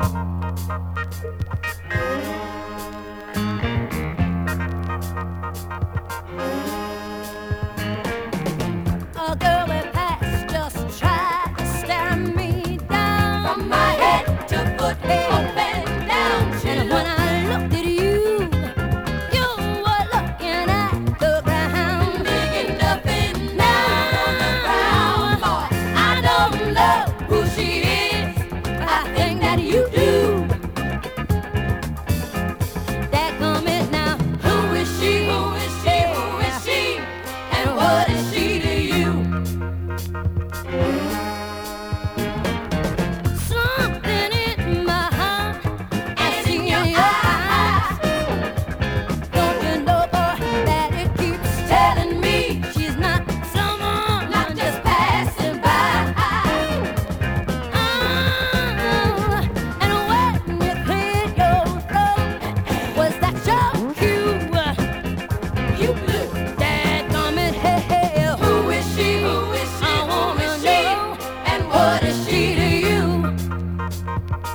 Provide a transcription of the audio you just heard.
A girl that passed just tried to stare me down from my head to foot, up and down. And when I looked at you, you were looking at the ground, big enough and down on the ground. Boy, I don't know who she is, but I think that you do. That comment now, who is she? Who is she? Who is she? And what is she to you? Something in my heart, I see in your eyes. Don't you know, boy, that it keeps telling me she's not someone not just passing by. And when you cleared your throat, was that your cue? You blew that comment, hey, who is she? Who is she? I wanna know, and what is she to you?